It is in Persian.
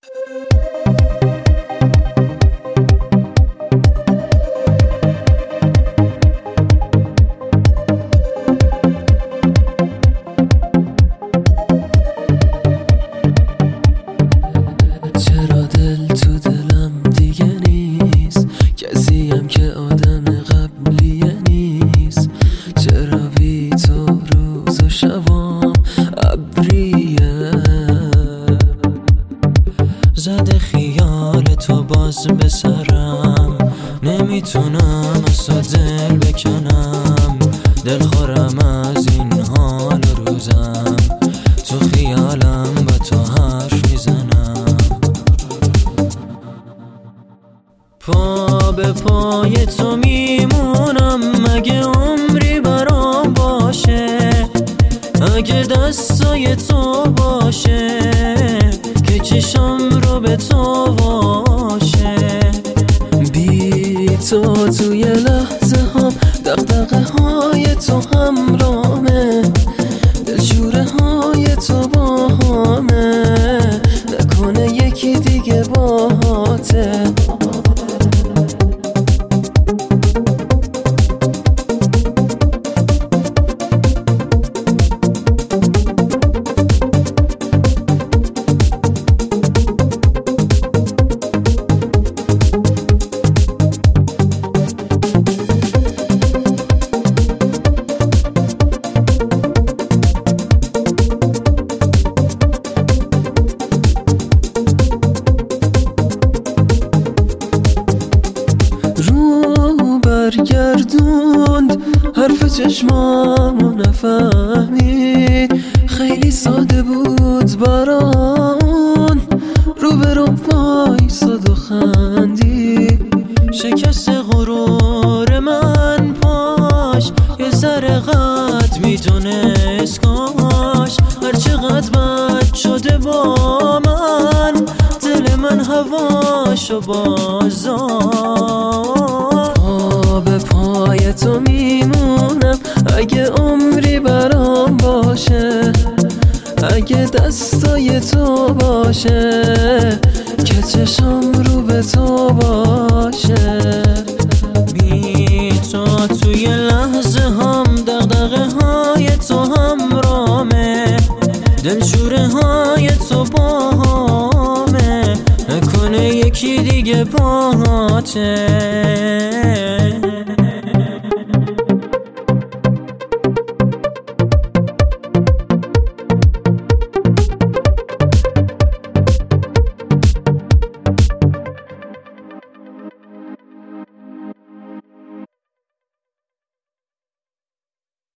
چرا دل تو دلم دیگه نیست، کسی هم که آدم قبلیه نیست. چرا بی تو روز و شبام ابریه، زده خیال تو باز به سرم، نمیتونم از تو دل بکنم. دل خورم از این حال و روزم، تو خیالم با تو حرف میزنم. پا به پای تو میمونم اگه عمری برام باشه، اگه دستای تو باشه که چشم رو به تو باشه. بی تو توی لحظه هم دغدغه های تو همرامه، دلشوره های تو با همه، نکنه یکی دیگه باهاته. رو برگردوند حرف چشمامو نفهمید، خیلی ساده بود برام، رو به رو وایساد و خندی. شکست غرور من پاش یه ذره قد میتونست، کاش هرچقدر بد شده با من، دل من هواشو بازار. پا به پای تو میمونم اگه عمری برام باشه، اگه دستای تو باشه که چشم رو به تو باشه. بی تو توی لحظه هم دغدغه های تو همرامه، دلشوره های تو با همه، نکنه یکی دیگه باهاته.